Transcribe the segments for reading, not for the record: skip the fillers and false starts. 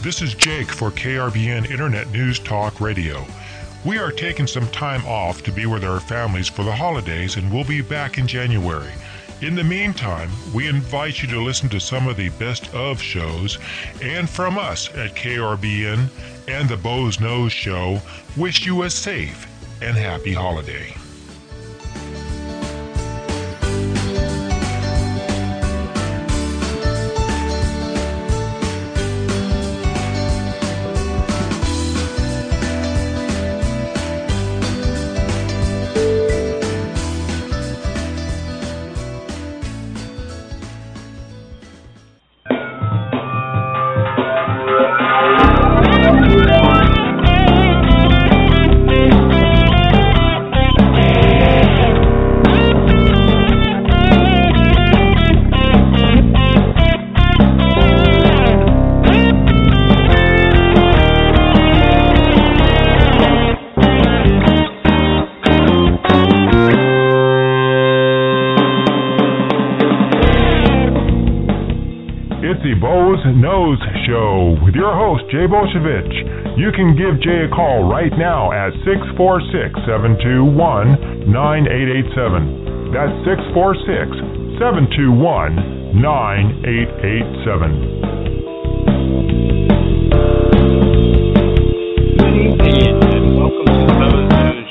This is Jake for KRBN Internet News Talk Radio. We are taking some time off to be with our families for the holidays, and we'll be back in January. In the meantime, we invite you to listen to some of the best of shows, and from us at KRBN and the Boze Noze Show, wish you a safe and happy holiday. Noze Show with your host, Jay Bozievich. You can give Jay a call right now at 646-721-9887. That's 646-721-9887. Good evening and welcome to the Boze Noze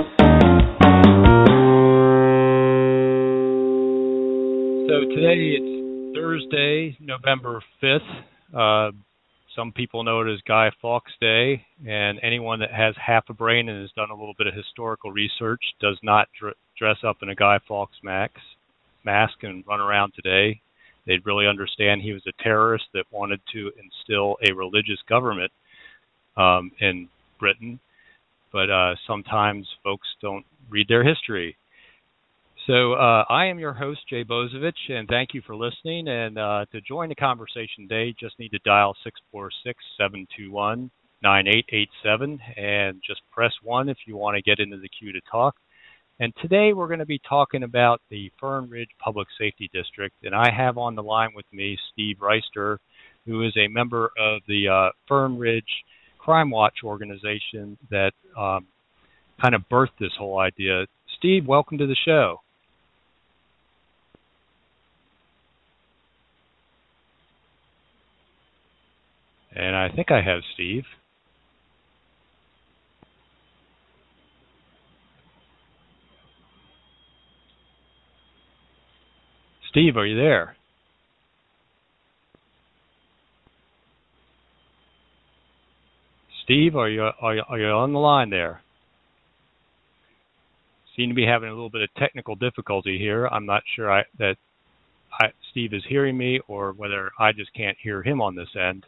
Show. So today it's Thursday, November 5th. Some people know it as Guy Fawkes Day, and anyone that has half a brain and has done a little bit of historical research does not dress up in a Guy Fawkes mask and run around today. They'd really understand he was a terrorist that wanted to instill a religious government in Britain, but sometimes folks don't read their history. So I am your host, Jay Bozievich, and thank you for listening. And to join the conversation today, just need to dial 646-721-9887 and just press 1 if you want to get into the queue to talk. And today we're going to be talking about the Fern Ridge Public Safety District. And I have on the line with me Steve Reister, who is a member of the Fern Ridge Crime Watch organization that kind of birthed this whole idea. Steve, welcome to the show. And I think I have Steve. Steve, are you there? Steve, are you on the line there? Seem to be having a little bit of technical difficulty here. I'm not sure that Steve is hearing me or whether I just can't hear him on this end.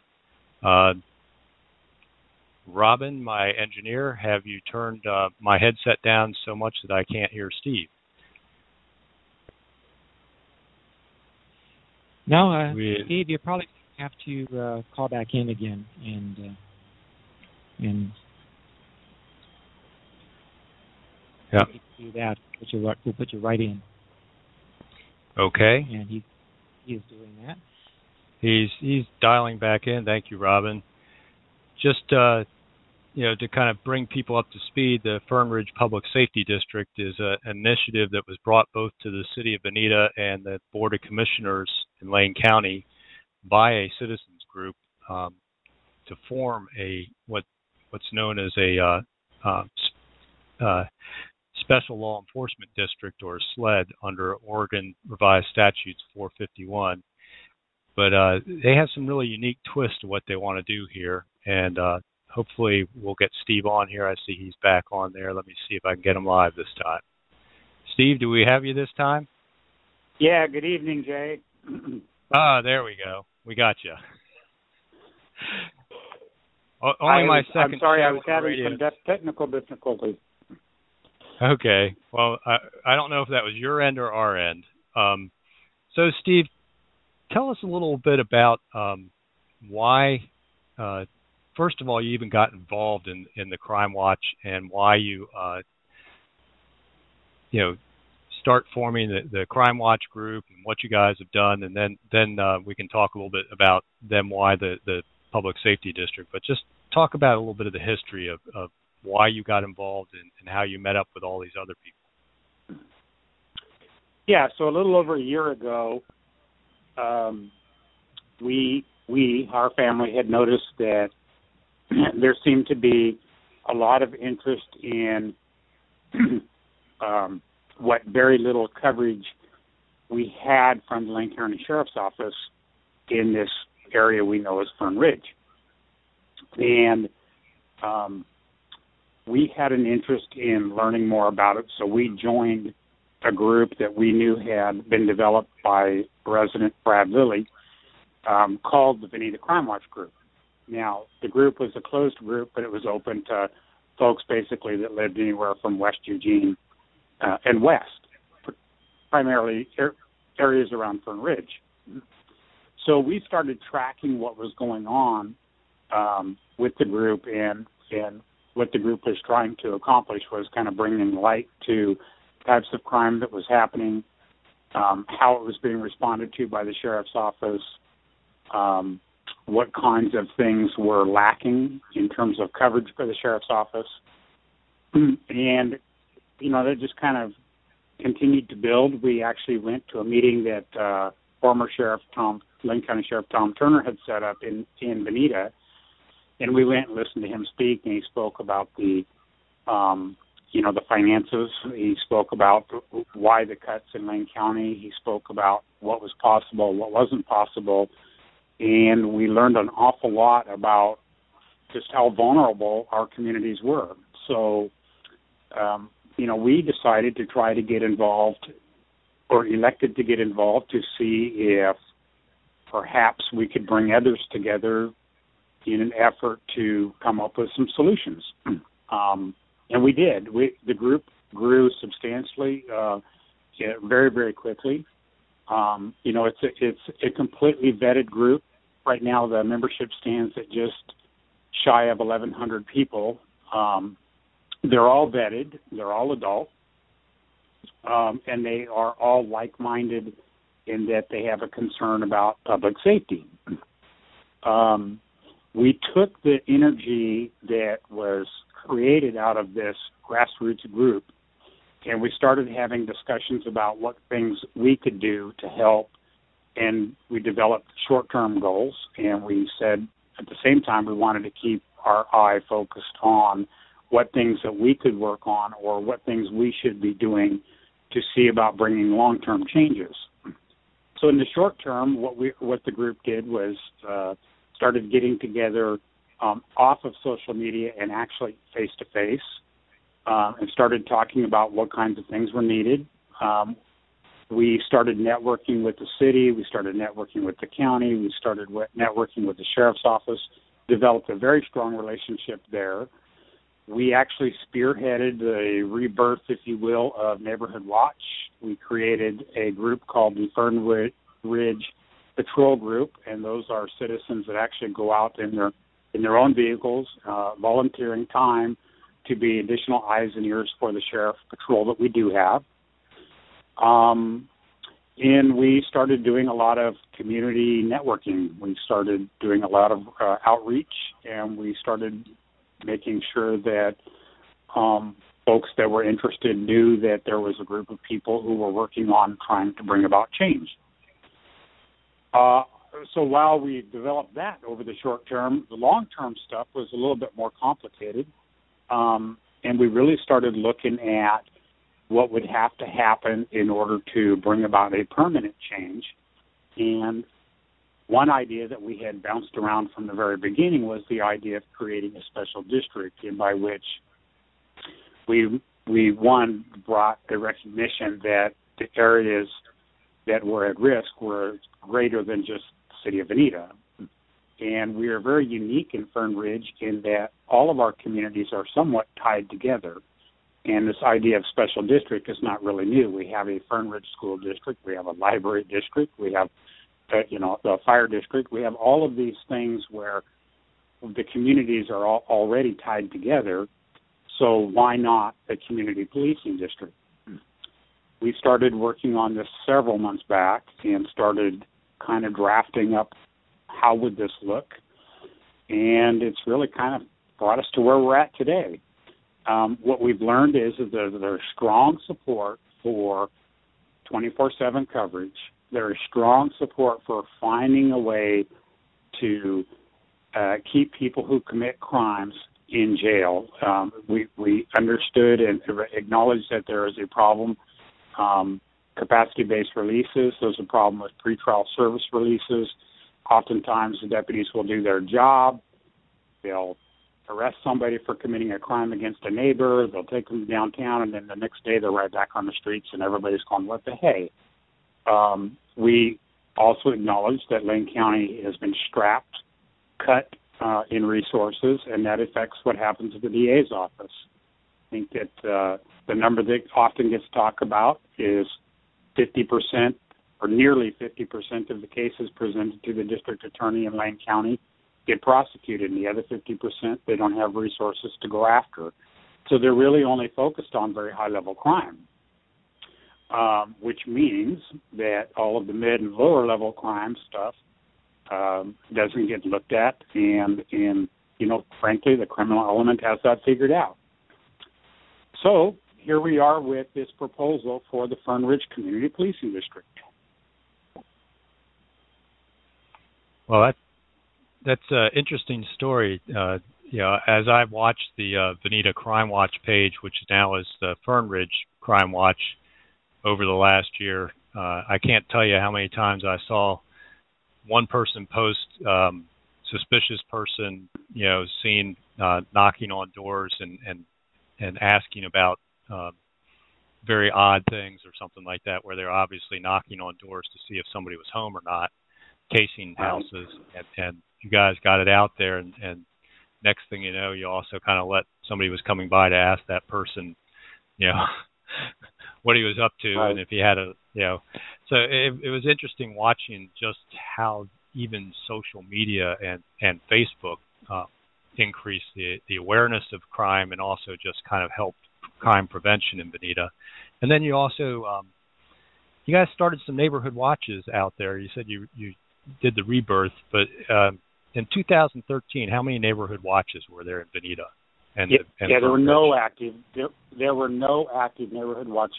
Robin, my engineer, have you turned my headset down so much that I can't hear Steve? No, Steve, you probably have to call back in again and yeah, do that. We'll put you right in. Okay. And he is doing that. He's dialing back in. Thank you, Robin. Just to kind of bring people up to speed, the Fern Ridge Public Safety District is an initiative that was brought both to the City of Bonita and the Board of Commissioners in Lane County by a citizens group to form what's known as a Special Law Enforcement District, or SLED, under Oregon Revised Statutes 451. But they have some really unique twists to what they want to do here, and hopefully we'll get Steve on here. I see he's back on there. Let me see if I can get him live this time. Steve, do we have you this time? Yeah, good evening, Jay. There we go. We got you. I'm sorry, I was having some technical difficulties. Okay. Well, I don't know if that was your end or our end. So, Steve, tell us a little bit about why, first of all, you even got involved in the Crime Watch, and why you, start forming the Crime Watch group and what you guys have done, and then we can talk a little bit about why the public safety district, but just talk about a little bit of the history of why you got involved and how you met up with all these other people. Yeah, so a little over a year ago, our family had noticed that there seemed to be a lot of interest in what very little coverage we had from the Lane County Sheriff's Office in this area we know as Fern Ridge. And we had an interest in learning more about it, so we joined a group that we knew had been developed by resident Brad Lilly called the Veneta Crime Watch Group. Now, the group was a closed group, but it was open to folks basically that lived anywhere from West Eugene and west, primarily areas around Fern Ridge. So we started tracking what was going on with the group, and what the group was trying to accomplish was kind of bringing light to types of crime that was happening, how it was being responded to by the sheriff's office, what kinds of things were lacking in terms of coverage by the sheriff's office. And, that just kind of continued to build. We actually went to a meeting that former Lane County Sheriff Tom Turner had set up in Veneta, and we went and listened to him speak, and he spoke about the finances. He spoke about why the cuts in Lane County. He spoke about what was possible, what wasn't possible, and we learned an awful lot about just how vulnerable our communities were. So, we decided to try to get involved, or elected to get involved, to see if perhaps we could bring others together in an effort to come up with some solutions. And we did. The group grew substantially, very, very quickly. It's a completely vetted group. Right now, the membership stands at just shy of 1,100 people. They're all vetted. They're all adult. And they are all like-minded in that they have a concern about public safety. We took the energy that was created out of this grassroots group, and we started having discussions about what things we could do to help, and we developed short-term goals, and we said at the same time we wanted to keep our eye focused on what things that we could work on or what things we should be doing to see about bringing long-term changes. So in the short term, what the group did was started getting together off of social media and actually face-to-face, and started talking about what kinds of things were needed. We started networking with the city. We started networking with the county. We started networking with the sheriff's office, developed a very strong relationship there. We actually spearheaded the rebirth, if you will, of Neighborhood Watch. We created a group called the Fern Ridge Patrol Group, and those are citizens that actually go out in their own vehicles, volunteering time to be additional eyes and ears for the sheriff patrol that we do have. And we started doing a lot of community networking. We started doing a lot of outreach, and we started making sure that folks that were interested knew that there was a group of people who were working on trying to bring about change. So while we developed that over the short term, the long-term stuff was a little bit more complicated, and we really started looking at what would have to happen in order to bring about a permanent change. And one idea that we had bounced around from the very beginning was the idea of creating a special district, and by which we brought the recognition that the areas that were at risk were greater than just the city of Veneta. And we are very unique in Fern Ridge in that all of our communities are somewhat tied together. And this idea of special district is not really new. We have a Fern Ridge School District. We have a library district. We have, the fire district. We have all of these things where the communities are all already tied together. So why not a community policing district? We started working on this several months back and started kind of drafting up how would this look. and it's really kind of brought us to where we're at today. What we've learned is that there's strong support for 24/7 coverage. There is strong support for finding a way to keep people who commit crimes in jail. We understood and acknowledged that there is a problem. Capacity-based releases, there's a problem with pretrial service releases. Oftentimes the deputies will do their job. They'll arrest somebody for committing a crime against a neighbor. They'll take them downtown, and then the next day they're right back on the streets, and everybody's going, what the hey? We also acknowledge that Lane County has been strapped, cut in resources, and that affects what happens at the DA's office. I think that the number that often gets talked about is 50% or nearly 50% of the cases presented to the district attorney in Lane County get prosecuted, and the other 50% they don't have resources to go after. So they're really only focused on very high-level crime, which means that all of the mid and lower-level crime stuff doesn't get looked at, and frankly, the criminal element has that figured out. So here we are with this proposal for the Fern Ridge Community Policing District. Well, that's an interesting story. As I've watched the Veneta Crime Watch page, which now is the Fern Ridge Crime Watch, over the last year, I can't tell you how many times I saw one person post suspicious person, seen knocking on doors and asking about very odd things or something like that, where they're obviously knocking on doors to see if somebody was home or not, casing houses, and you guys got it out there, and next thing you know, you also kind of let somebody was coming by to ask that person, what he was up to, right, and if he had so it was interesting watching just how even social media and Facebook increased the awareness of crime, and also just kind of helped crime prevention in Veneta. And then you also, you guys started some neighborhood watches out there. You said you did the rebirth, but in 2013, how many neighborhood watches were there in Veneta? There were no active. There were no active neighborhood watch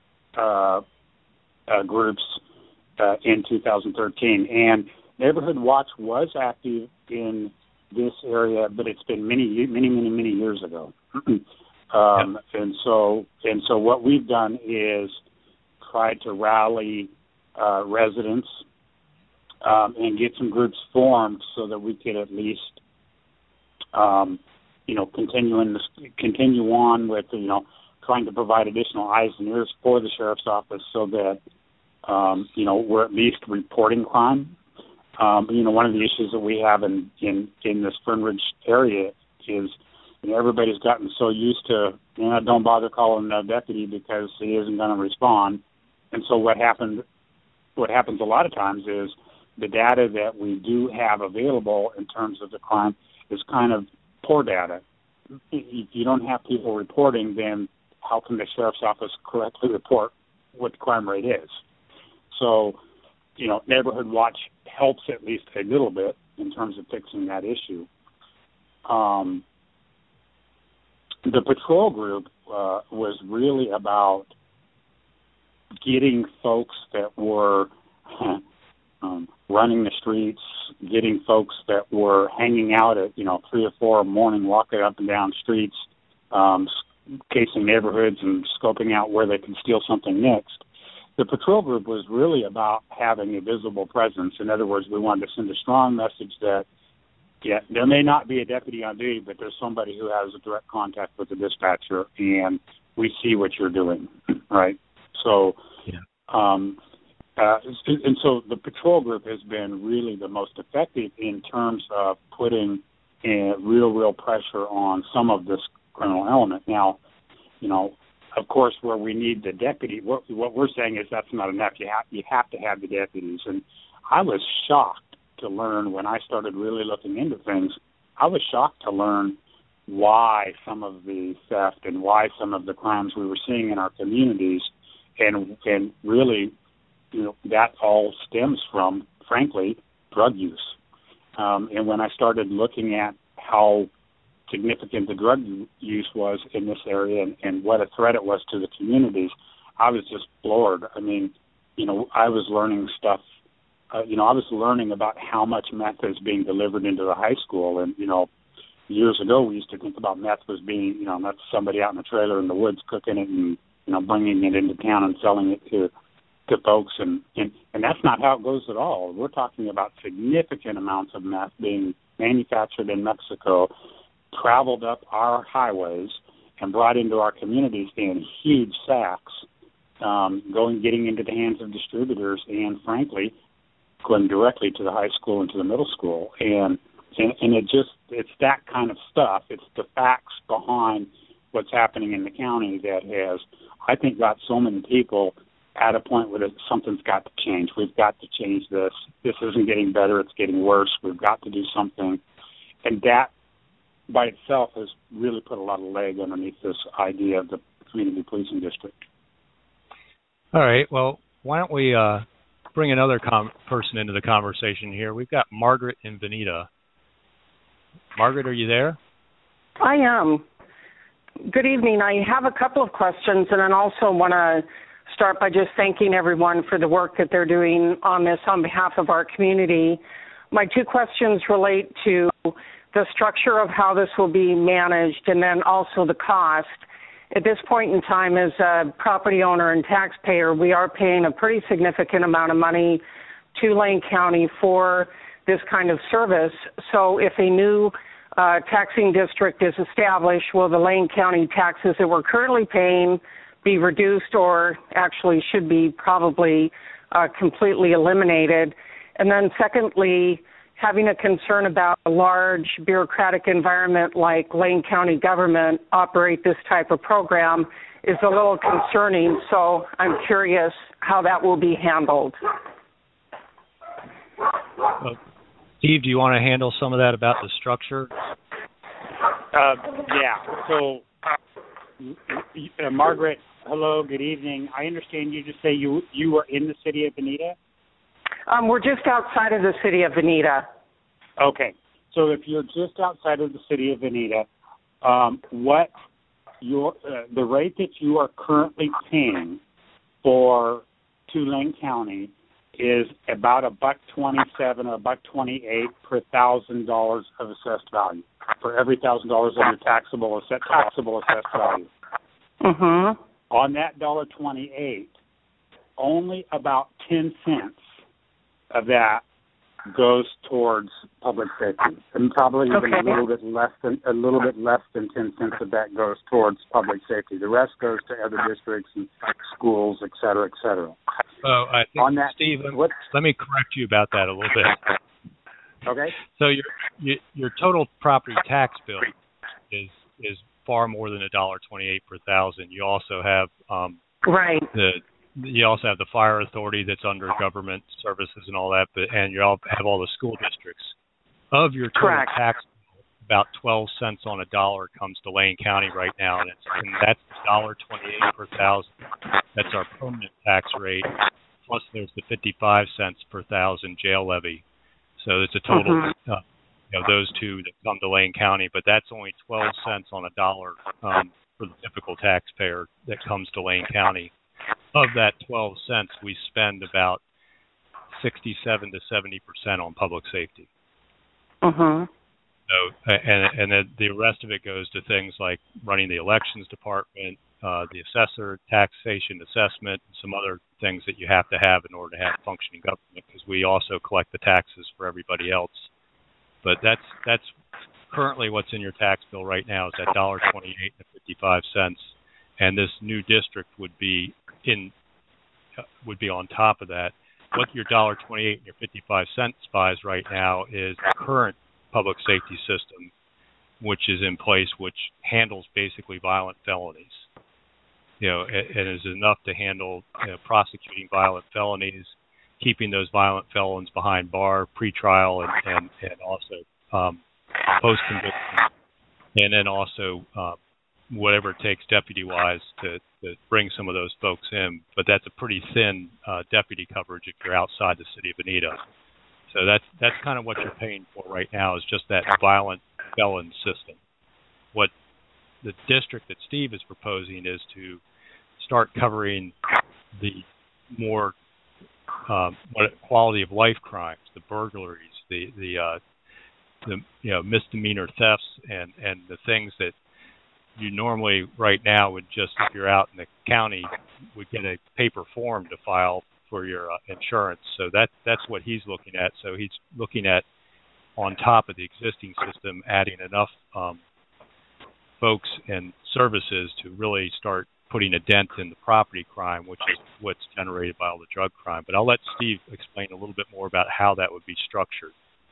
groups in 2013, and Neighborhood Watch was active in this area, but it's been many years ago. And so what we've done is tried to rally residents and get some groups formed so that we could at least continue on with trying to provide additional eyes and ears for the sheriff's office, so that we're at least reporting crime. One of the issues that we have in this Fern Ridge area is everybody's gotten so used to don't bother calling the deputy because he isn't going to respond. And so what happens a lot of times is the data that we do have available in terms of the crime is kind of poor data. If you don't have people reporting, then how can the sheriff's office correctly report what the crime rate is? So, Neighborhood Watch helps at least a little bit in terms of fixing that issue. The patrol group was really about getting folks that were running the streets, getting folks that were hanging out at 3 or 4 in the morning, walking up and down streets, casing neighborhoods and scoping out where they can steal something next. The patrol group was really about having a visible presence. In other words, we wanted to send a strong message that, there may not be a deputy on duty, but there's somebody who has a direct contact with the dispatcher, and we see what you're doing, right? So, and so the patrol group has been really the most effective in terms of putting real pressure on some of this criminal element. Now, of course, where we need the deputy, what we're saying is that's not enough. You have to have the deputies. And I was shocked to learn when I started really looking into things. I was shocked to learn why some of the theft and why some of the crimes we were seeing in our communities, and really, that all stems from, frankly, drug use. And when I started looking at how significant the drug use was in this area and what a threat it was to the communities, I was just floored. I mean, I was learning stuff. I was learning about how much meth is being delivered into the high school. And, years ago we used to think about meth as being, that's somebody out in a trailer in the woods cooking it and, bringing it into town and selling it to folks. And that's not how it goes at all. We're talking about significant amounts of meth being manufactured in Mexico, traveled up our highways, and brought into our communities in huge sacks, getting into the hands of distributors and, frankly, going directly to the high school and to the middle school. And it's that kind of stuff. It's the facts behind what's happening in the county that has, I think, got so many people at a point where something's got to change. We've got to change this. This isn't getting better. It's getting worse. We've got to do something. And that by itself has really put a lot of leg underneath this idea of the community policing district. All right. Well, why don't we bring another person into the conversation here? We've got Margaret in Veneta. Margaret, are you there? I am. Good evening. I have a couple of questions, and I also want to start by just thanking everyone for the work that they're doing on this on behalf of our community. My two questions relate to the structure of how this will be managed and then also the cost. At this point in time, as a property owner and taxpayer, we are paying a pretty significant amount of money to Lane County for this kind of service. So if a new taxing district is established, will the Lane County taxes that we're currently paying be reduced, or actually should be probably completely eliminated? And then secondly, having a concern about a large bureaucratic environment like Lane County government operate this type of program is a little concerning. So I'm curious how that will be handled. Steve, do you want to handle some of that about the structure? Yeah. So, Margaret, hello, good evening. I understand you just say you were in the city of Veneta? We're just outside of the city of Veneta. Okay. So if you're just outside of the city of Veneta, the rate that you are currently paying to Lane County is about $1.27 or $1.28 per $1,000 of assessed value, for every $1,000 of your taxable assessed value. Mm-hmm. On that $1.28, only about 10 cents of that goes towards public safety, and probably even a little bit less than 10 cents of that goes towards public safety. The rest goes to other districts and schools, et cetera, et cetera. Oh, I think, on that, Steve, let me correct you about that a little bit. Okay. So your total property tax bill is far more than $1.28 per thousand. You also have right. You also have the fire authority that's under government services and all that, and you have all the school districts. Of your total tax bill, about 12 cents on a dollar comes to Lane County right now, and that's $1.28 per thousand. That's our permanent tax rate. Plus, there's the 55 cents per thousand jail levy. So it's a total, those two that come to Lane County, but that's only 12 cents on a dollar for the typical taxpayer that comes to Lane County. Of that 12 cents, we spend about 67 to 70% on public safety. Uh-huh. So, and then the rest of it goes to things like running the elections department, the assessor, taxation assessment, and some other things that you have to have in order to have functioning government, because we also collect the taxes for everybody else. But that's currently what's in your tax bill right now is that $1.28 and 55 cents, and this new district would be on top of that. What your $1.28 and your 55 cents buys right now is the current public safety system, which is in place, which handles basically violent felonies. And is enough to handle prosecuting violent felonies, keeping those violent felons behind bar, pretrial, and also post-conviction, and then also whatever it takes deputy-wise to bring some of those folks in. But that's a pretty thin deputy coverage if you're outside the city of Veneta. So that's kind of what you're paying for right now, is just that violent felon system. What the district that Steve is proposing is to start covering the more quality of life crimes, the burglaries, the misdemeanor thefts, and the things that you normally right now would just, if you're out in the county, would get a paper form to file for your insurance. So that's what he's looking at. So he's looking at, on top of the existing system, adding enough folks and services to really start putting a dent in the property crime, which is what's generated by all the drug crime. But I'll let Steve explain a little bit more about how that would be structured.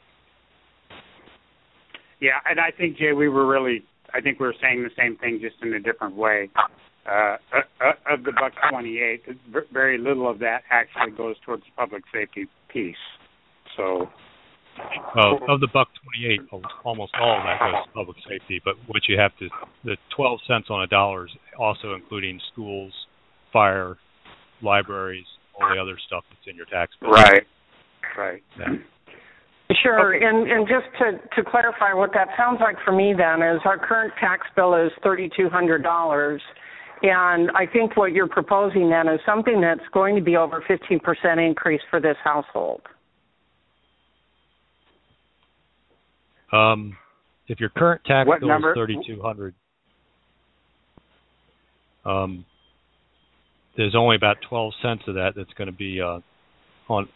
Yeah, and I think, Jay, we were saying the same thing, just in a different way. Of the $128, very little of that actually goes towards the public safety piece. So, well, of the $128, almost all of that goes to public safety. But what you have to, the 12 cents on a dollar is also including schools, fire, libraries, all the other stuff that's in your tax bill. Right. Yeah. Sure, Okay. and just to clarify what that sounds like for me then is our current tax bill is $3,200, and I think what you're proposing then is something that's going to be over 15% increase for this household. If your current tax What bill number? is $3,200, there's only about 12 cents of that's going to be on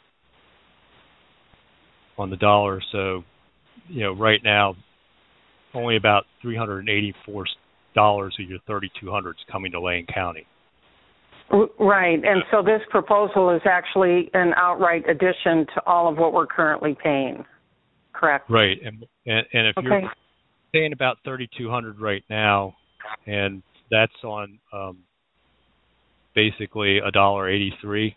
the dollar. So, right now, only about $384 of your $3,200 is coming to Lane County. Right, and so this proposal is actually an outright addition to all of what we're currently paying, correct? Right, and if you're paying about $3,200 right now, and that's on basically $1.83.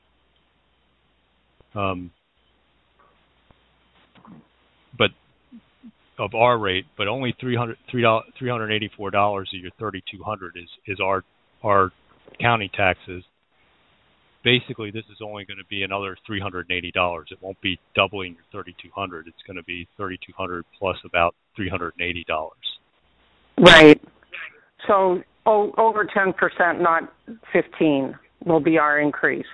But of our rate, but only $384 of your $3,200 is our county taxes. Basically, this is only going to be another $380. It won't be doubling your $3,200. It's going to be $3,200 plus about $380. Right. So over 10%, not 15%, will be our increase.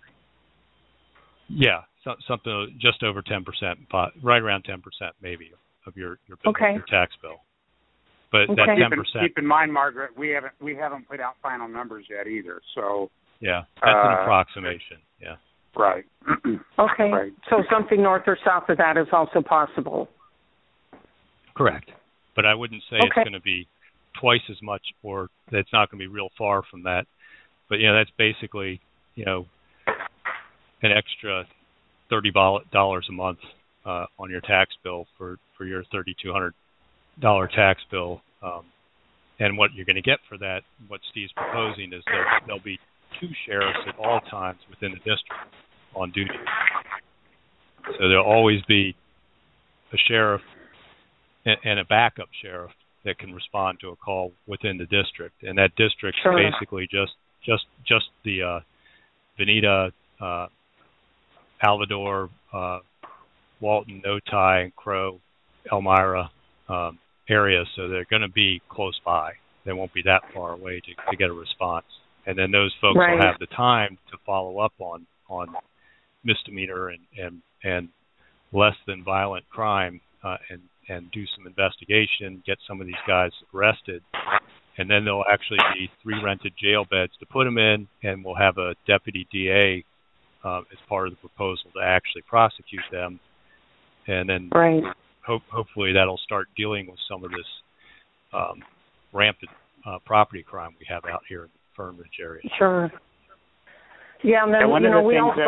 Yeah, something just over 10%, right around 10% maybe of your bill, your tax bill. But that 10%. Keep in mind, Margaret, we haven't put out final numbers yet either. So yeah, that's an approximation. Yeah. Right. Okay. Right. So something north or south of that is also possible. Correct. But I wouldn't say it's going to be twice as much, or it's not going to be real far from that. But that's basically an extra $30 a month on your tax bill for your $3,200 tax bill. And what you're going to get for that, what Steve's proposing, is there'll be two sheriffs at all times within the district on duty. So there'll always be a sheriff and a backup sheriff that can respond to a call within the district. And that district is basically just the Veneta, Alvador, Walton, Otay, Crow, Elmira areas, so they're going to be close by. They won't be that far away to get a response. And then those folks will have the time to follow up on misdemeanor and less than violent crime and do some investigation, get some of these guys arrested. And then there'll actually be 3 rented jail beds to put them in, and we'll have a deputy DA as part of the proposal to actually prosecute them. And then hopefully that'll start dealing with some of this rampant property crime we have out here in the Fern Ridge area. Sure. Yeah, and then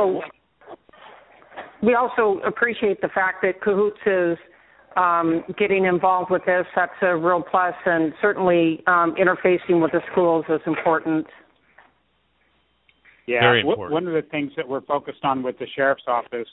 we also appreciate the fact that Cahoots is getting involved with this. That's a real plus, and certainly interfacing with the schools is important. Yeah, very important. One of the things that we're focused on with the sheriff's office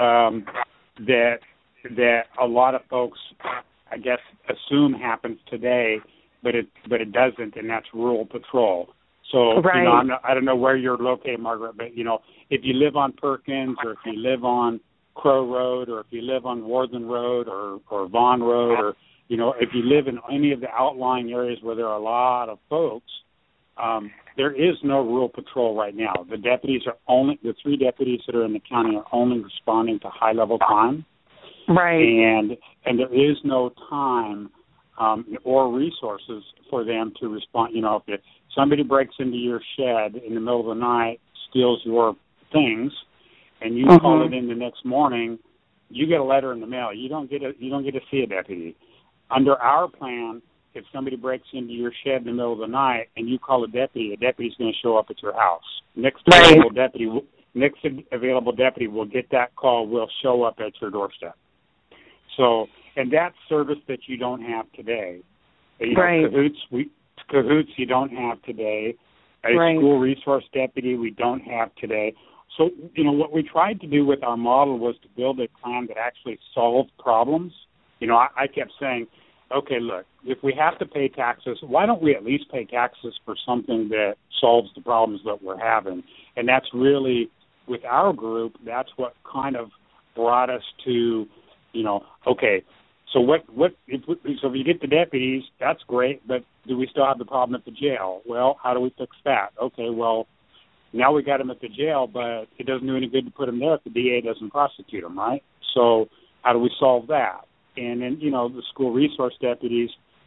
that a lot of folks, I guess, assume happens today, but it doesn't, and that's rural patrol. So I don't know where you're located, Margaret, but if you live on Perkins or if you live on Crow Road, or if you live on Worthen Road or Vaughn Road, or, you know, if you live in any of the outlying areas where there are a lot of folks, there is no rural patrol right now. The three deputies that are in the county are only responding to high-level crime. Right. And there is no time or resources for them to respond. You know, if somebody breaks into your shed in the middle of the night, steals your things, and you call it in the next morning, you get a letter in the mail. You don't get to see a deputy. Under our plan, if somebody breaks into your shed in the middle of the night and you call a deputy's going to show up at your house. Next available deputy will get that call, will show up at your doorstep. So, and that's service that you don't have today. You know, Cahoots you don't have today. A school resource deputy we don't have today. So, you know, what we tried to do with our model was to build a plan that actually solved problems. You know, I kept saying, okay, look, if we have to pay taxes, why don't we at least pay taxes for something that solves the problems that we're having? And that's really, with our group, that's what kind of brought us to, you know, okay, so if you get the deputies, that's great, but do we still have the problem at the jail? Well, how do we fix that? Okay, well, now we got them at the jail, but it doesn't do any good to put them there if the DA doesn't prosecute them, right? So how do we solve that? And then, you know, the school resource deputies,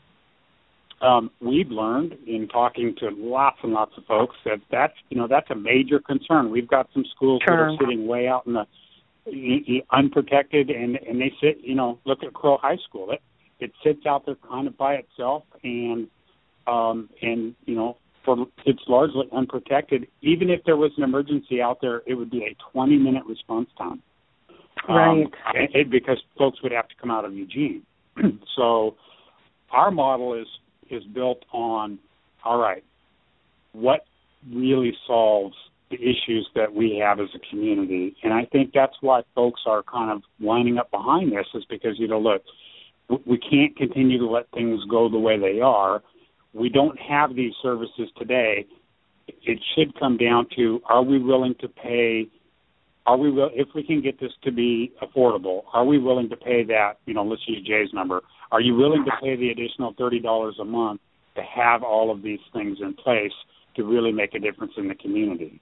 we've learned in talking to lots and lots of folks that's a major concern. We've got some schools that are sitting way out in the unprotected, and they sit, you know, look at Crow High School. It sits out there kind of by itself, and you know, it's largely unprotected. Even if there was an emergency out there, it would be a 20-minute response time. Right. Because folks would have to come out of Eugene. So our model is built on, all right, what really solves the issues that we have as a community. And I think that's why folks are kind of lining up behind this, is because, you know, look, we can't continue to let things go the way they are. We don't have these services today. It should come down to, are we willing to pay, if we can get this to be affordable, are we willing to pay that, you know, let's use Jay's number, are you willing to pay the additional $30 a month to have all of these things in place to really make a difference in the community?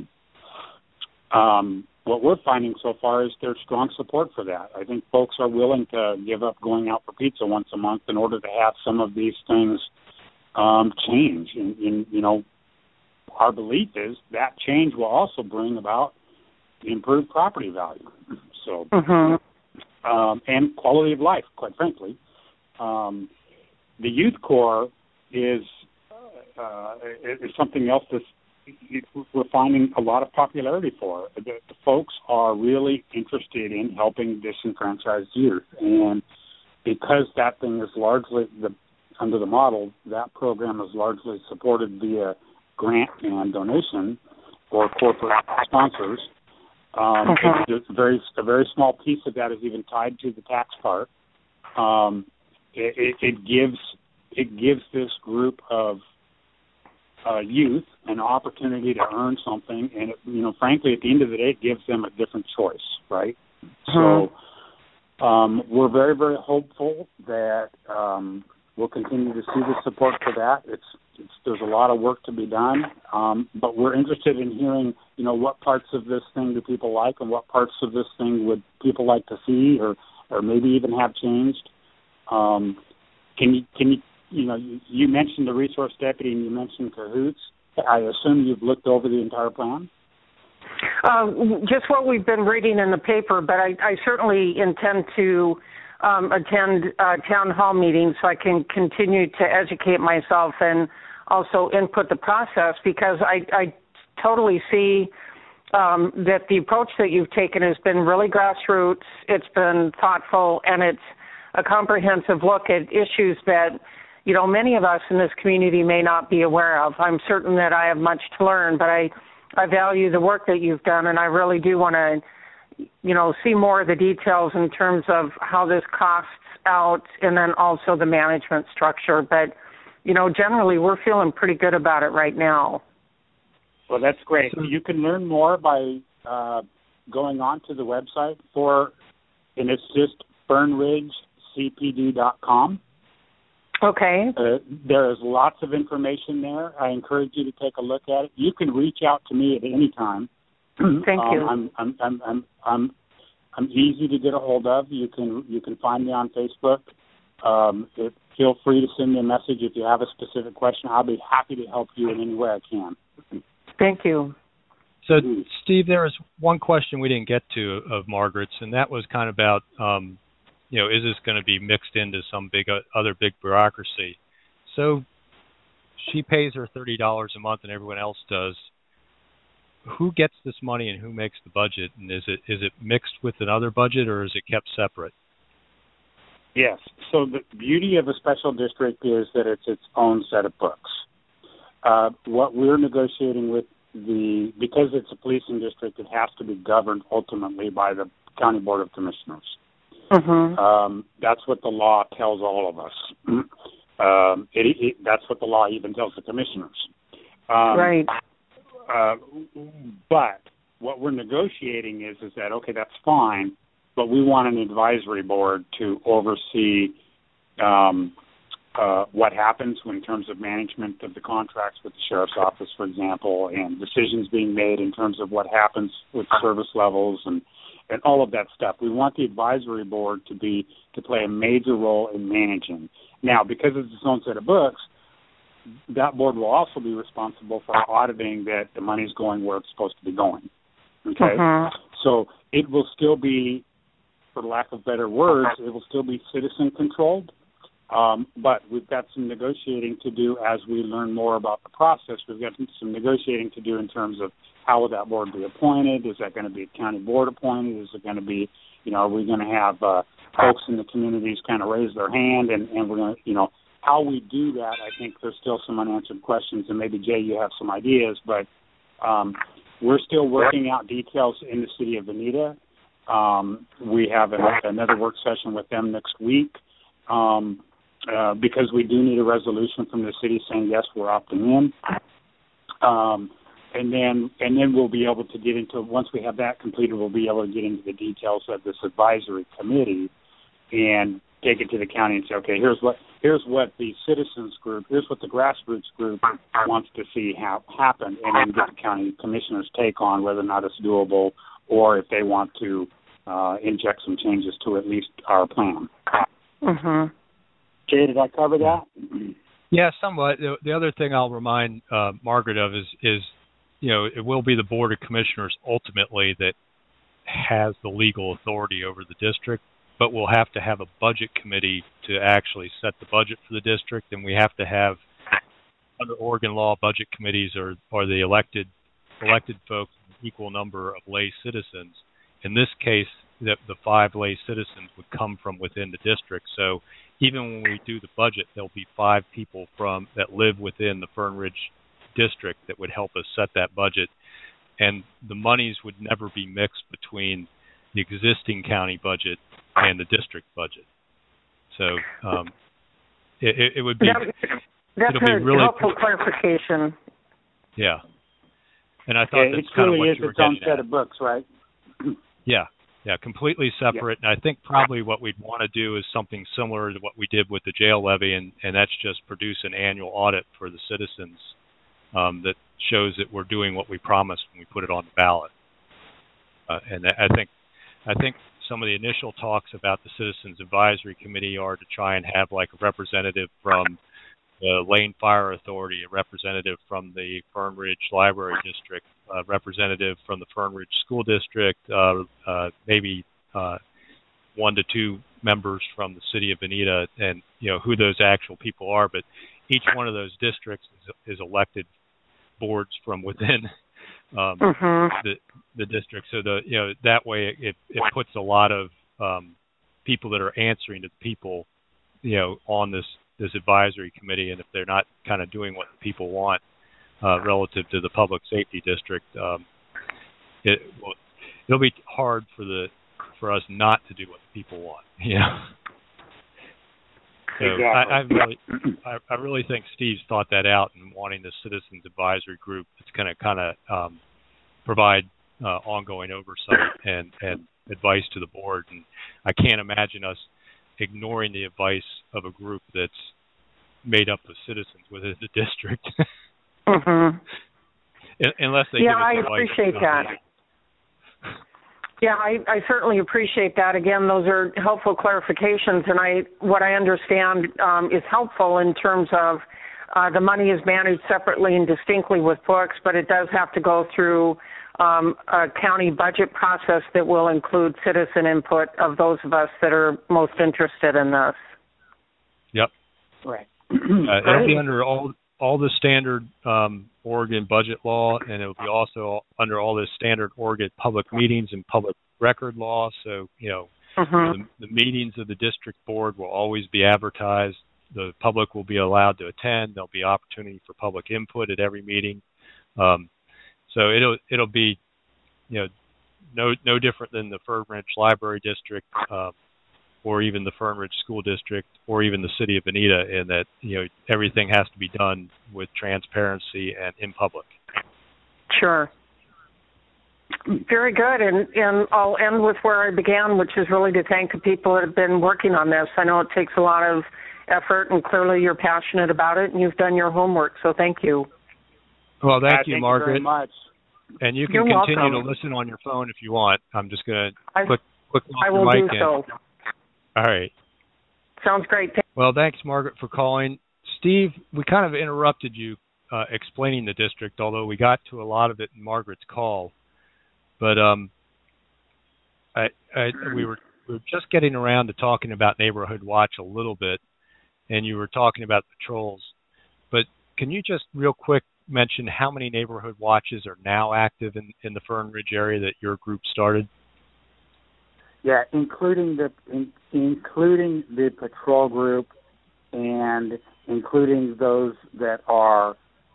What we're finding so far is there's strong support for that. I think folks are willing to give up going out for pizza once a month in order to have some of these things change. And, you know, our belief is that change will also bring about improved property value. So, and quality of life, quite frankly. The Youth Corps is something else that we're finding a lot of popularity for. The folks are really interested in helping disenfranchised youth, and because that thing is largely, under the model, that program is largely supported via grant and donation or corporate sponsors. It's a very small piece of that is even tied to the tax part. It gives this group of youth an opportunity to earn something, and it, you know, frankly, at the end of the day, it gives them a different choice, right? So we're very, very hopeful that we'll continue to see the support for that. There's a lot of work to be done, but we're interested in hearing, you know, what parts of this thing do people like, and what parts of this thing would people like to see, or maybe even have changed. Can you know, you mentioned the resource deputy and you mentioned Cahoots. I assume you've looked over the entire plan? Just what we've been reading in the paper, but I certainly intend to attend town hall meetings so I can continue to educate myself and also input the process, because I totally see that the approach that you've taken has been really grassroots, it's been thoughtful, and it's a comprehensive look at issues that, you know, many of us in this community may not be aware of. I'm certain that I have much to learn, but I value the work that you've done, and I really do want to, you know, see more of the details in terms of how this costs out, and then also the management structure. But, you know, generally we're feeling pretty good about it right now. Well, that's great. You can learn more by going on to the website and it's just fernridgecpd.com. Okay. There is lots of information there. I encourage you to take a look at it. You can reach out to me at any time. Thank you. I'm easy to get a hold of. You can find me on Facebook. Feel free to send me a message if you have a specific question. I'll be happy to help you in any way I can. Thank you. So, Steve, there was one question we didn't get to of Margaret's, and that was kind of about, is this going to be mixed into some other big bureaucracy? So she pays her $30 a month and everyone else does. Who gets this money and who makes the budget? And is it mixed with another budget or is it kept separate? Yes. So the beauty of a special district is that it's its own set of books. What we're negotiating with because it's a policing district, it has to be governed ultimately by the County Board of Commissioners. Mm-hmm. That's what the law tells all of us. That's what the law even tells the commissioners. Right. But what we're negotiating is that, okay, that's fine, but we want an advisory board to oversee what happens in terms of management of the contracts with the sheriff's office, for example, and decisions being made in terms of what happens with service levels and all of that stuff. We want the advisory board to play a major role in managing. Now, because it's its own set of books, that board will also be responsible for auditing that the money's going where it's supposed to be going. Okay? So it will still be, for lack of better words, it will still be citizen-controlled, but we've got some negotiating to do as we learn more about the process. We've got some negotiating to do in terms of how will that board be appointed? Is that going to be a county board appointed? Is it going to be, are we going to have folks in the communities kind of raise their hand and we're going to, how we do that, I think there's still some unanswered questions, and maybe, Jay, you have some ideas, but we're still working out details in the city of Veneta. We have another work session with them next week because we do need a resolution from the city saying, yes, we're opting in. And then we'll be able to get into, once we have that completed, we'll be able to get into the details of this advisory committee and take it to the county and say, okay, here's what the citizens group, here's what the grassroots group wants to see happen, and then get the county commissioners' take on whether or not it's doable or if they want to inject some changes to at least our plan. Mm-hmm. Jay, did I cover that? Yeah, somewhat. The other thing I'll remind Margaret of is it will be the Board of Commissioners ultimately that has the legal authority over the district, but we'll have to have a budget committee to actually set the budget for the district, and we have to have, under Oregon law, budget committees or the elected folks, an equal number of lay citizens. In this case, the 5 lay citizens would come from within the district. So even when we do the budget, there'll be 5 people that live within the Fern Ridge district that would help us set that budget. And the monies would never be mixed between the existing county budget and the district budget. So it would be... That's it'll be a really helpful clarification. Yeah. And I thought that's kind of what you were getting at. It truly is its own set of books, right? Yeah, completely separate. Yeah. And I think probably what we'd want to do is something similar to what we did with the jail levy, and that's just produce an annual audit for the citizens that shows that we're doing what we promised when we put it on the ballot. And I think some of the initial talks about the Citizens Advisory Committee are to try and have like a representative from the Lane Fire Authority, a representative from the Fern Ridge Library District, a representative from the Fern Ridge School District, maybe 1 to 2 members from the city of Veneta, and who those actual people are. But each one of those districts is elected boards from within the district. So that way it puts a lot of people that are answering to the people on this advisory committee, and if they're not kind of doing what the people want relative to the public safety district, it'll be hard for us not to do what the people want. So exactly. I really think Steve's thought that out, and wanting the Citizens Advisory Group that's going to kind of provide ongoing oversight and advice to the board. And I can't imagine us ignoring the advice of a group that's made up of citizens within the district. Mm-hmm. Unless they yeah, give us I advice. Appreciate that. Yeah, I certainly appreciate that. Again, those are helpful clarifications, and what I understand is helpful in terms of the money is managed separately and distinctly with books, but it does have to go through a county budget process that will include citizen input of those of us that are most interested in this. Yep. Right. It'll be under all the standard Oregon budget law, and it'll be also under all the standard Oregon public meetings and public record law. So, the meetings of the district board will always be advertised. The public will be allowed to attend. There'll be opportunity for public input at every meeting. So it'll be, no different than the Fern Ridge Library District, or even the Fern Ridge School District, or even the City of Bonita, in that everything has to be done with transparency and in public. Sure. Very good, and I'll end with where I began, which is really to thank the people that have been working on this. I know it takes a lot of effort, and clearly you're passionate about it, and you've done your homework, so thank you. Well, thank you, Margaret. Thank you very much. And you can You're continue welcome. to listen on your phone if you want. I'm just going to click I off will your do mic. so. All right. Sounds great. Well, thanks, Margaret, for calling. Steve, we kind of interrupted you explaining the district, although we got to a lot of it in Margaret's call. But we were just getting around to talking about Neighborhood Watch a little bit, and you were talking about patrols. But can you just real quick mention how many Neighborhood Watches are now active in the Fern Ridge area that your group started? Yeah, including the patrol group and including those that are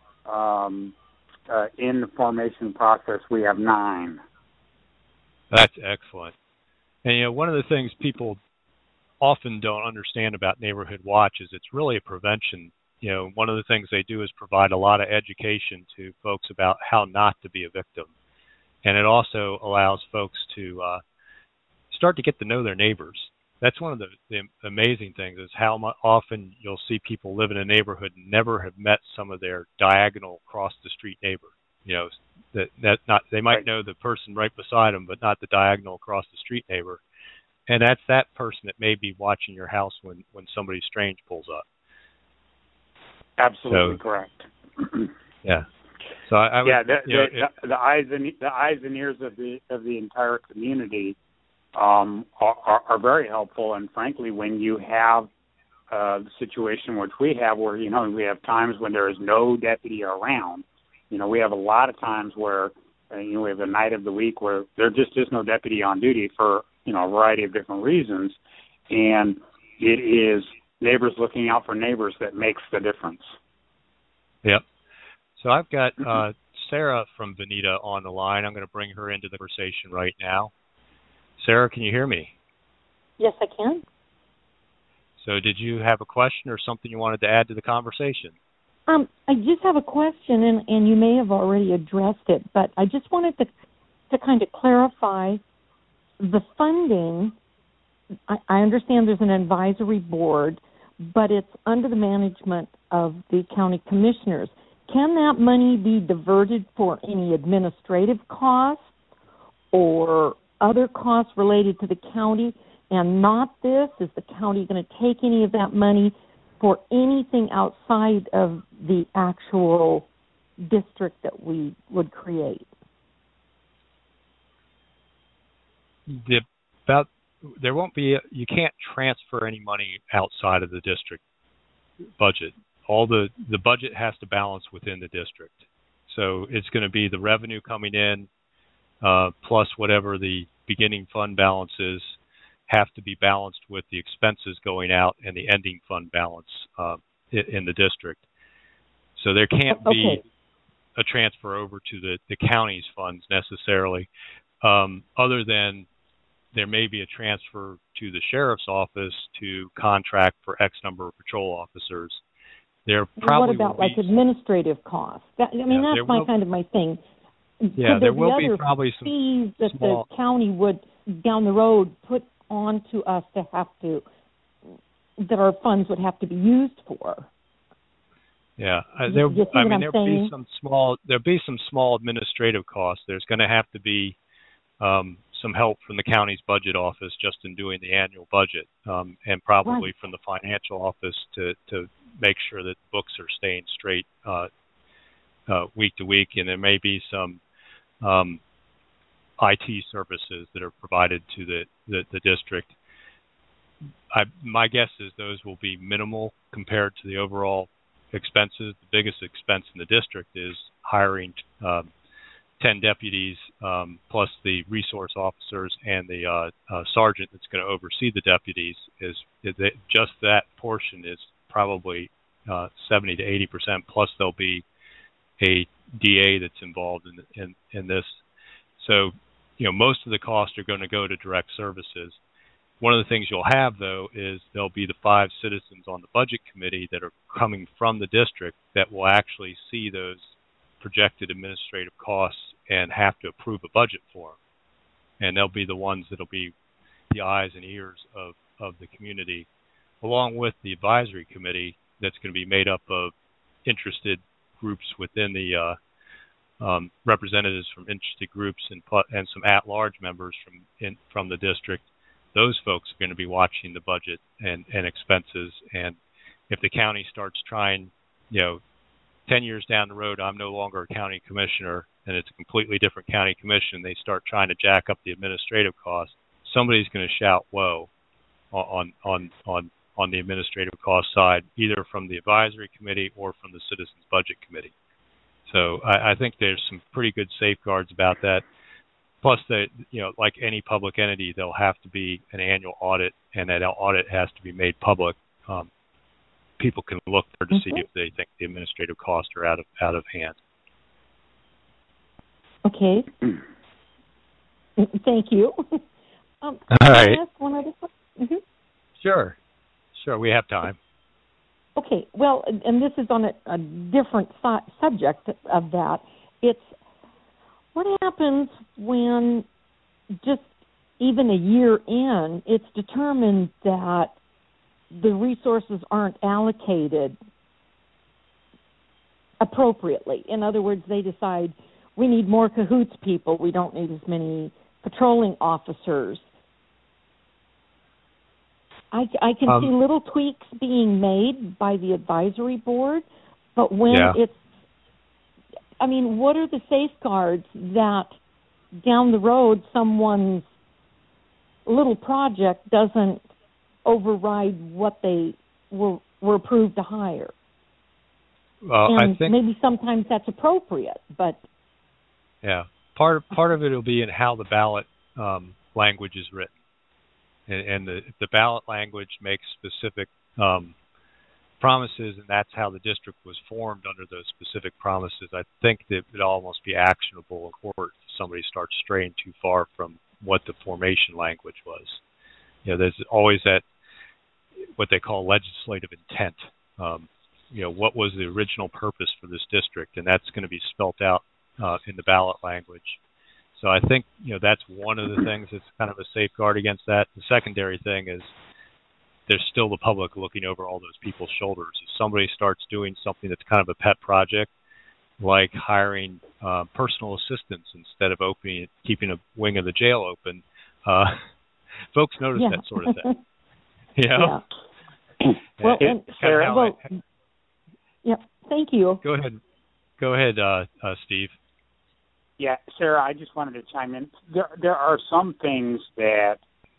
in the formation process, we have 9. That's excellent. And one of the things people often don't understand about Neighborhood Watch is it's really a prevention. One of the things they do is provide a lot of education to folks about how not to be a victim. And it also allows folks to start to get to know their neighbors. That's one of the amazing things, is how often you'll see people live in a neighborhood and never have met some of their diagonal across the street neighbor. They might know the person right beside them, but not the diagonal across the street neighbor. And that's that person that may be watching your house when somebody strange pulls up. Absolutely correct. Yeah. So I would, the eyes and ears of the entire community are very helpful. And frankly, when you have the situation which we have, where we have times when there is no deputy around. We have a lot of times where we have a night of the week where there just is no deputy on duty for a variety of different reasons, and it is neighbors looking out for neighbors that makes the difference. Yep. So I've got Sarah from Bonita on the line. I'm going to bring her into the conversation right now. Sarah, can you hear me? Yes, I can. So did you have a question or something you wanted to add to the conversation? I just have a question, and you may have already addressed it, but I just wanted to kind of clarify the funding. I understand there's an advisory board, but it's under the management of the county commissioners. Can that money be diverted for any administrative costs or other costs related to the county and not this? Is the county going to take any of that money for anything outside of the actual district that we would create? There won't be. You can't transfer any money outside of the district budget. All the budget has to balance within the district. So it's going to be the revenue coming in plus whatever the beginning fund balance is, have to be balanced with the expenses going out and the ending fund balance in the district. So there can't be a transfer over to the county's funds necessarily, other than there may be a transfer to the sheriff's office to contract for X number of patrol officers. There probably what about like administrative costs? That's my thing. Yeah, there will be probably some fees that small... the county would down the road put on to us that our funds would have to be used for. Yeah, there'll be some small administrative costs. There's going to have to be some help from the county's budget office just in doing the annual budget, and probably from the financial office to make sure that books are staying straight week to week, and there may be some IT services that are provided to the district. My guess is those will be minimal compared to the overall expenses. The biggest expense in the district is hiring 10 deputies plus the resource officers and the sergeant that's going to oversee the deputies. Just that portion is probably 70 to 80%. Plus there'll be a DA that's involved in this. So, most of the costs are going to go to direct services. One of the things you'll have, though, is there'll be the 5 citizens on the budget committee that are coming from the district that will actually see those projected administrative costs and have to approve a budget for them. And they'll be the ones that'll be the eyes and ears of the community, along with the advisory committee that's going to be made up of interested groups within the representatives from interested groups and some at-large members from the district. Those folks are going to be watching the budget and expenses. And if the county starts trying, 10 years down the road, I'm no longer a county commissioner and it's a completely different county commission, they start trying to jack up the administrative costs, somebody's going to shout whoa on the administrative cost side, either from the advisory committee or from the citizens budget committee. So I think there's some pretty good safeguards about that. Plus, like any public entity, there'll have to be an annual audit, and that audit has to be made public. People can look there to see if they think the administrative costs are out of hand. Okay. Thank you. All right. Can I ask one other question? Sure. We have time. Okay. Well, and this is on a different subject of that. It's what happens when just even a year in, it's determined that the resources aren't allocated appropriately. In other words, they decide we need more cahoots people. We don't need as many patrolling officers. I can see little tweaks being made by the advisory board, but when what are the safeguards that down the road someone's little project doesn't override what they were approved to hire? Well, and I think maybe sometimes that's appropriate, but part of it will be in how the ballot language is written, and the ballot language makes specific promises, and that's how the district was formed under those specific promises. I think that it would almost be actionable in court if somebody starts straying too far from what the formation language was. There's always that what they call legislative intent. What was the original purpose for this district, and that's going to be spelt out in the ballot language. So I think that's one of the things that's kind of a safeguard against that. The secondary thing is there's still the public looking over all those people's shoulders. If somebody starts doing something that's kind of a pet project, like hiring personal assistants instead of keeping a wing of the jail open, folks notice that sort of thing. Yeah. Well, thank you. Go ahead, Steve. Yeah, Sarah, I just wanted to chime in. There are some things that,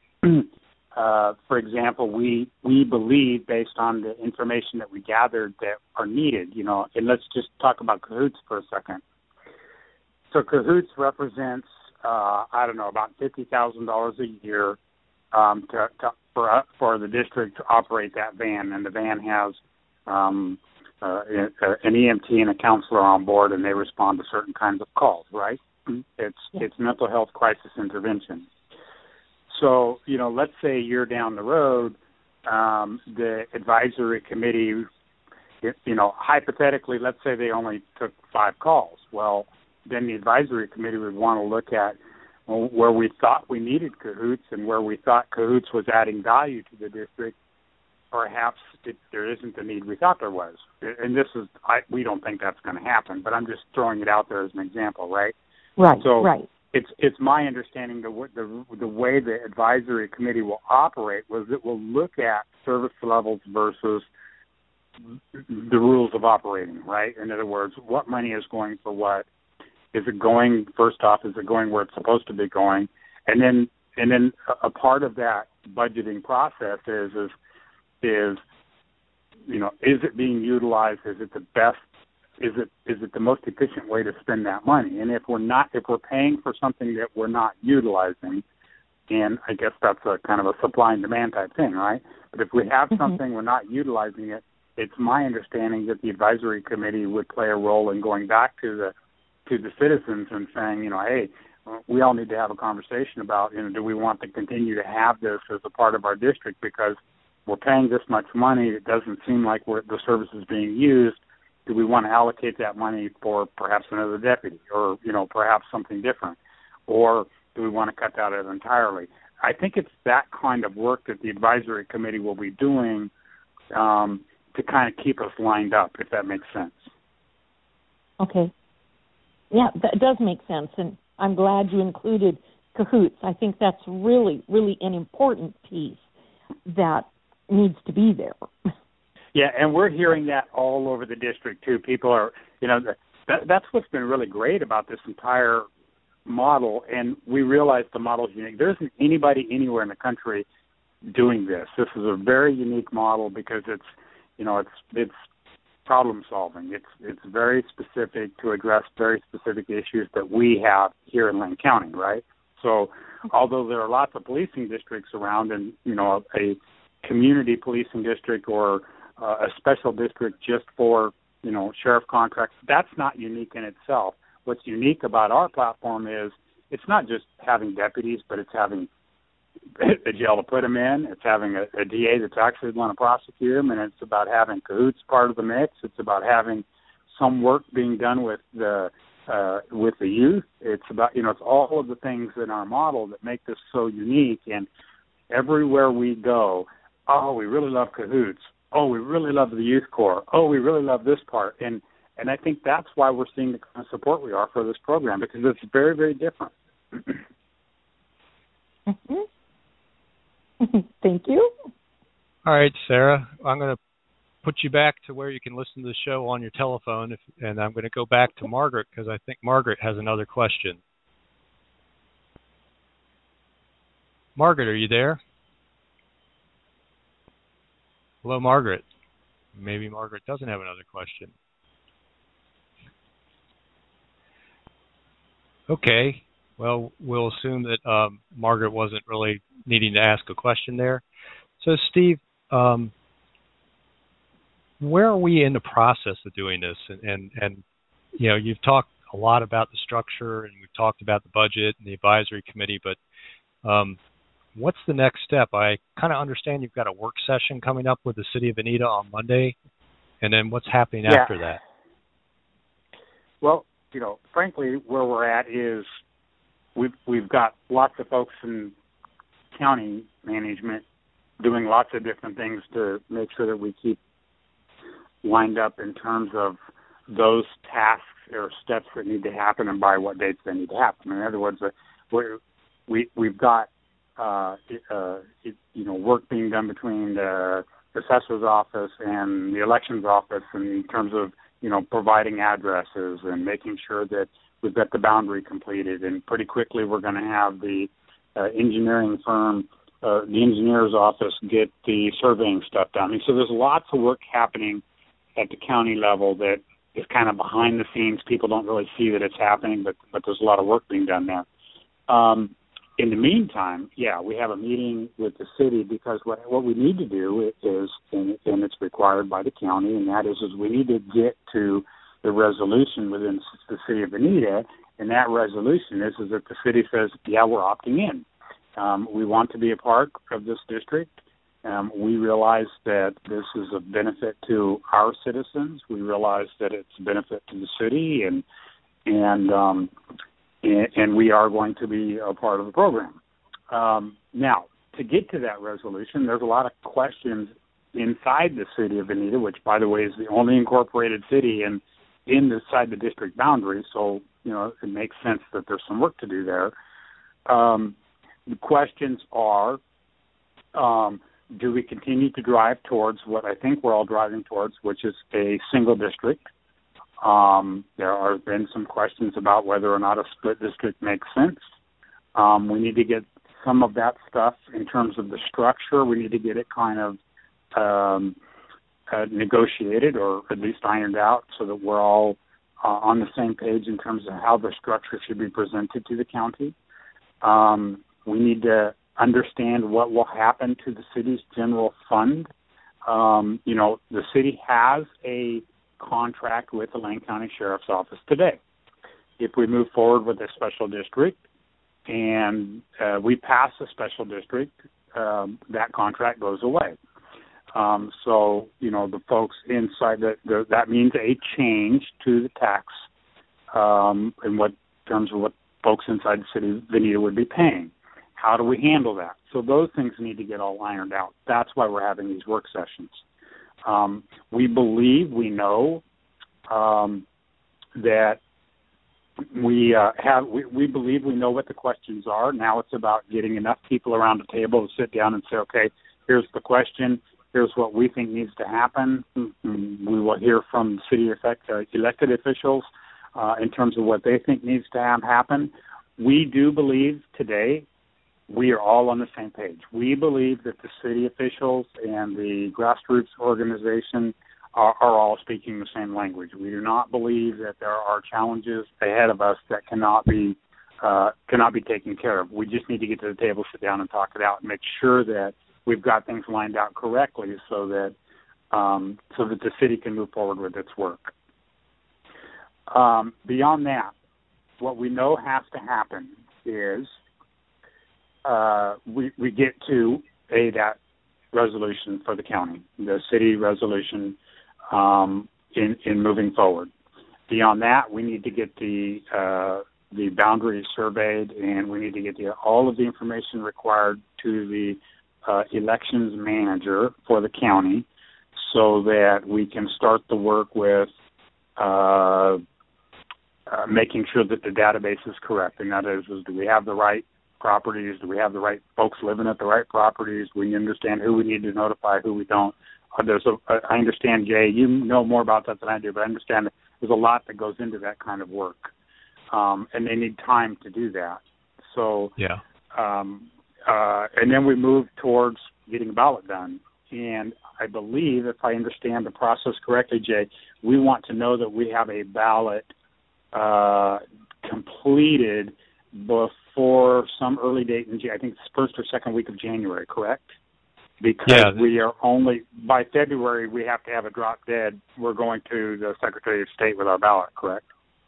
for example, we believe based on the information that we gathered that are needed, and let's just talk about cahoots for a second. So cahoots represents, about $50,000 a year for the district to operate that van, and the van has an EMT and a counselor on board, and they respond to certain kinds of calls, right? It's mental health crisis intervention. So, let's say a year down the road, the advisory committee, hypothetically, let's say they only took 5 calls. Well, then the advisory committee would want to look at where we thought we needed cahoots and where we thought cahoots was adding value to the district. Perhaps there isn't the need we thought there was. And we don't think that's going to happen, but I'm just throwing it out there as an example, right? Right, so right. It's my understanding the way the advisory committee will operate was it will look at service levels versus the rules of operating, right? In other words, what money is going for what? Is it going, first off, is it going where it's supposed to be going? And then a part of that budgeting process is it being utilized? Is it the best? Is it the most efficient way to spend that money? And if we're paying for something that we're not utilizing, and I guess that's a kind of a supply and demand type thing, right? But if we have something, we're not utilizing it, it's my understanding that the advisory committee would play a role in going back to the citizens and saying, hey, we all need to have a conversation about, do we want to continue to have this as a part of our district because we're paying this much money, it doesn't seem like the service is being used. Do we want to allocate that money for perhaps another deputy or, perhaps something different? Or do we want to cut that out entirely? I think it's that kind of work that the advisory committee will be doing to kind of keep us lined up, if that makes sense. Okay. Yeah, that does make sense, and I'm glad you included cahoots. I think that's really, really an important piece that needs to be there. Yeah, and we're hearing that all over the district, too. People are, that's what's been really great about this entire model, and we realize the model is unique. There isn't anybody anywhere in the country doing this. This is a very unique model because it's problem solving. It's very specific to address very specific issues that we have here in Lane County, right? So although there are lots of policing districts around and, a community policing district or a special district just for, sheriff contracts, that's not unique in itself. What's unique about our platform is it's not just having deputies, but it's having a jail to put them in. It's having a DA that's actually going to prosecute them, and it's about having cahoots part of the mix. It's about having some work being done with the youth. It's about it's all of the things in our model that make this so unique. And everywhere we go, we really love cahoots. We really love the youth corps. We really love this part. And I think that's why we're seeing the kind of support we are for this program because it's very, very different. Mm-hmm. Thank you. All right, Sarah, I'm going to put you back to where you can listen to the show on your telephone, and I'm going to go back to Margaret because I think Margaret has another question. Margaret, are you there? Hello, Margaret. Maybe Margaret doesn't have another question. Okay. Well, we'll assume that Margaret wasn't really needing to ask a question there. So, Steve, where are we in the process of doing this? And you've talked a lot about the structure, and we've talked about the budget and the advisory committee, but what's the next step? I kind of understand you've got a work session coming up with the City of Veneta on Monday, and then what's happening after that? Well, frankly, where we're at is we've got lots of folks in county management doing lots of different things to make sure that we keep lined up in terms of those tasks or steps that need to happen and by what dates they need to happen. In other words, we've got work being done between the assessor's office and the elections office in terms of providing addresses and making sure that we've got the boundary completed, and pretty quickly we're going to have the engineering firm, the engineer's office, get the surveying stuff done. So there's lots of work happening at the county level that is kind of behind the scenes. People don't really see that it's happening, but there's a lot of work being done there. In the meantime, we have a meeting with the city because what we need to do is, and it's required by the county, and that is we need to get to the resolution within the City of Veneta, and that resolution is that the city says, we're opting in. We want to be a part of this district. We realize that this is a benefit to our citizens. We realize that it's a benefit to the city, and and we are going to be a part of the program. Now, to get to that resolution, there's a lot of questions inside the city of Veneta, which, by the way, is the only incorporated city inside the district boundary. So, it makes sense that there's some work to do there. The questions are, do we continue to drive towards what I think we're all driving towards, which is a single district? There have been some questions about whether or not a split district makes sense. We need to get some of that stuff in terms of the structure. We need to get it kind of negotiated, or at least ironed out, so that we're all on the same page in terms of how the structure should be presented to the county. We need to understand what will happen to the city's general fund. The city has a contract with the Lane County Sheriff's Office today. If we move forward with a special district and we pass a special district, that contract goes away. So, the folks inside that means a change to the tax in terms of what folks inside the city of Veneta would be paying. How do we handle that? So those things need to get all ironed out. That's why we're having these work sessions. We believe we know that we believe we know what the questions are. Now it's about getting enough people around the table to sit down and say, okay, here's the question. Here's what we think needs to happen. We will hear from city elected officials in terms of what they think needs to happen. We do believe today we are all on the same page. We believe that the city officials and the grassroots organization are all speaking the same language. We do not believe that there are challenges ahead of us that cannot be taken care of. We just need to get to the table, sit down, and talk it out, and make sure that we've got things lined out correctly, so that the city can move forward with its work. Beyond that, what we know has to happen is we get to that resolution for the county, the city resolution in moving forward. Beyond that, we need to get the boundaries surveyed, and we need to get all of the information required to the elections manager for the county, so that we can start the work with making sure that the database is correct. And that is, do we have the right properties? Do we have the right folks living at the right properties? We understand who we need to notify, who we don't. I understand, Jay, you know more about that than I do, but I understand that there's a lot that goes into that kind of work, and they need time to do that. So, yeah. And then we move towards getting a ballot done. And I believe, if I understand the process correctly, Jay, we want to know that we have a ballot completed before some early date in, I think it's first or second week of January, correct? Because we are only, by February, we have to have it drop dead. We're going to the Secretary of State with our ballot, correct?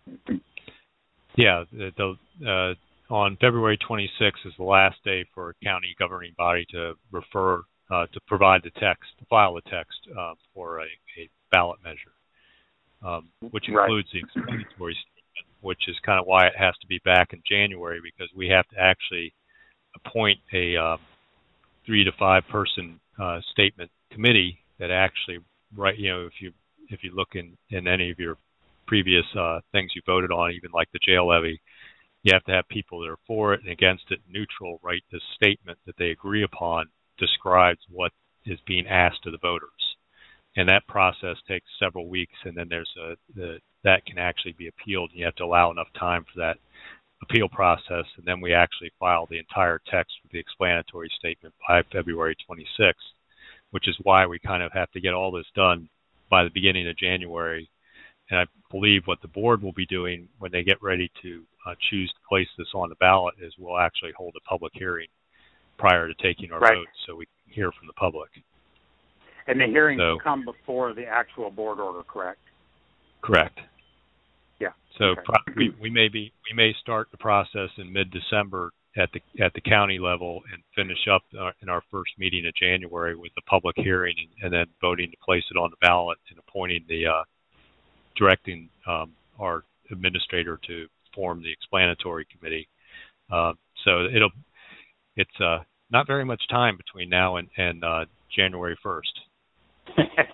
Yeah, on February 26th is the last day for a county governing body to refer, to provide the text, to file the text for a ballot measure, which includes the explanatory statement, which is kind of why it has to be back in January, because we have to actually appoint a 3 to 5 person statement committee that actually, if you look in any of your previous things you voted on, even like the jail levy, you have to have people that are for it and against it, neutral, write this statement that they agree upon describes what is being asked of the voters. And that process takes several weeks, and then there's that can actually be appealed. You have to allow enough time for that appeal process, and then we actually file the entire text with the explanatory statement by February 26th, which is why we kind of have to get all this done by the beginning of January. And I believe what the board will be doing when they get ready to choose to place this on the ballot is we'll actually hold a public hearing prior to taking our vote, so we can hear from the public. And the hearings come before the actual board order, correct? Correct. Yeah. So we may start the process in mid-December at the county level and finish up in our first meeting in January with the public hearing and then voting to place it on the ballot and appointing directing our administrator to form the explanatory committee. So it's not very much time between now and January 1st.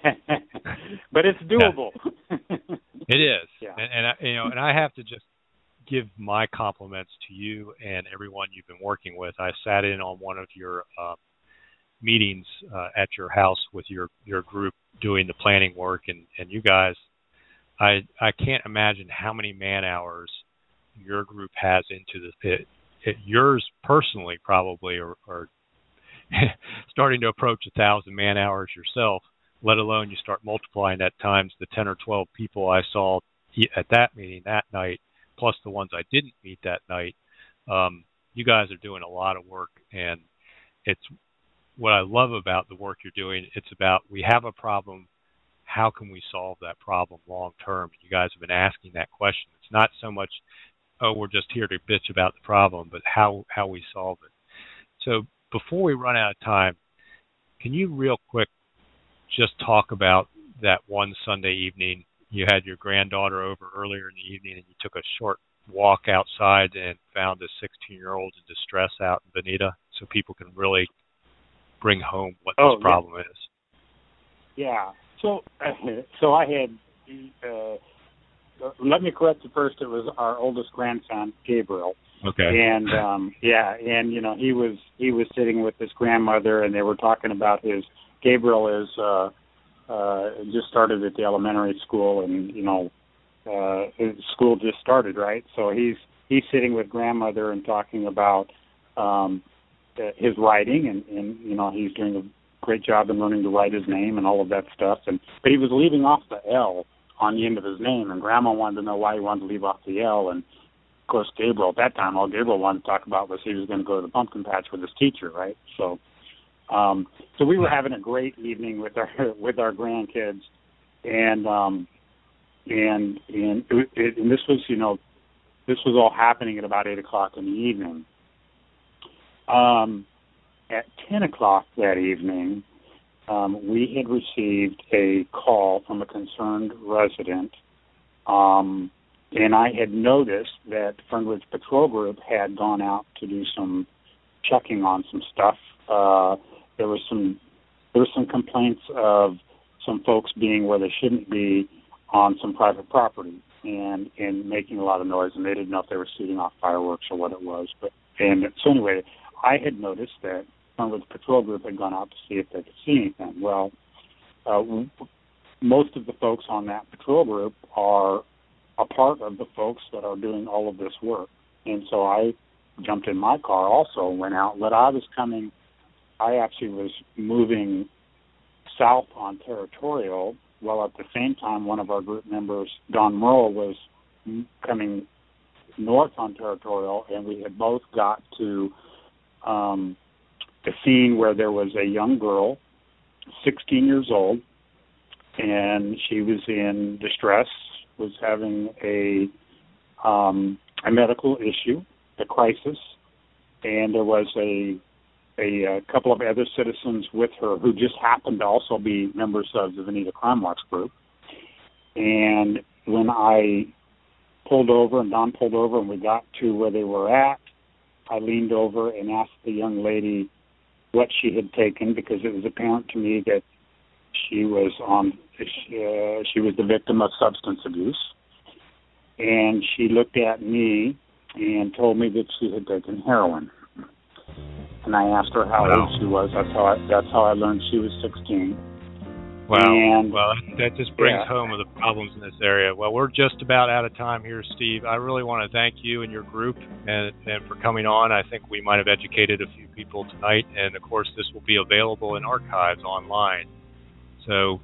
But it's doable. It is. Yeah. And I have to just give my compliments to you and everyone you've been working with. I sat in on one of your meetings at your house with your group doing the planning work, and you guys, I can't imagine how many man hours your group has into this pit. Yours personally probably are starting to approach 1,000 man hours yourself, let alone you start multiplying that times the 10 or 12 people I saw at that meeting that night, plus the ones I didn't meet that night. You guys are doing a lot of work, and it's what I love about the work you're doing. It's about, we have a problem, how can we solve that problem long term? You guys have been asking that question. It's not so much, oh, we're just here to bitch about the problem, but how we solve it. So before we run out of time, can you real quick just talk about that one Sunday evening you had your granddaughter over earlier in the evening and you took a short walk outside and found a 16-year-old in distress out in Bonita, so people can really bring home what this problem is? Yeah. So I had, let me correct you first, it was our oldest grandson, Gabriel. Okay. And he was sitting with his grandmother, and they were talking about Gabriel is just started at the elementary school, and his school just started, right? So he's sitting with grandmother and talking about his writing, and he's doing a great job in learning to write his name and all of that stuff. But he was leaving off the L on the end of his name, and Grandma wanted to know why he wanted to leave off the L. And of course, Gabriel at that time, all Gabriel wanted to talk about was he was going to go to the pumpkin patch with his teacher, right? So we were having a great evening with our grandkids, and this was this was all happening at about 8:00 in the evening. At 10:00 that evening, we had received a call from a concerned resident, and I had noticed that Fernridge Patrol Group had gone out to do some checking on some stuff. There were some complaints of some folks being where they shouldn't be on some private property and making a lot of noise, and they didn't know if they were shooting off fireworks or what it was. So anyway, I had noticed that Fernridge Patrol Group had gone out to see if they could see anything. Well, most of the folks on that patrol group are a part of the folks that are doing all of this work. And so I jumped in my car also and went out. But I actually was moving south on Territorial, while at the same time one of our group members, Don Merle, was coming north on Territorial, and we had both got to the scene where there was a young girl, 16 years old, and she was in distress, was having a medical issue, a crisis, and there was a couple of other citizens with her who just happened to also be members of the Bonita Crime Watch group. And when I pulled over and Don pulled over and we got to where they were at, I leaned over and asked the young lady what she had taken, because it was apparent to me that she was the victim of substance abuse. And she looked at me and told me that she had taken heroin. And I asked her how old she was. That's how I learned she was 16. Wow. And, well, that just brings home the problems in this area. Well, we're just about out of time here, Steve. I really want to thank you and your group and for coming on. I think we might have educated a few people tonight. And, of course, this will be available in archives online. So,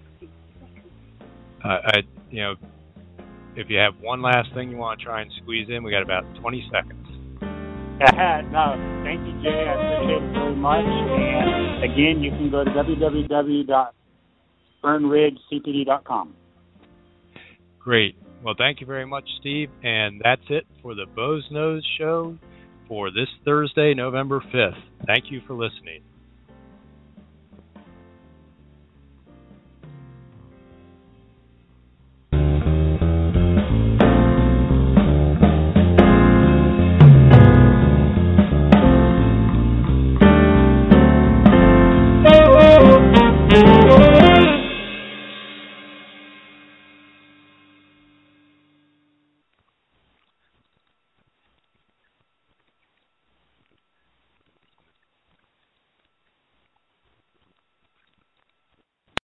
if you have one last thing you want to try and squeeze in, we got about 20 seconds. No, thank you, Jay. I appreciate it very much. And again, you can go to www.fernridgecpd.com. Great. Well, thank you very much, Steve. And that's it for the Boze Noze Show for this Thursday, November 5th. Thank you for listening.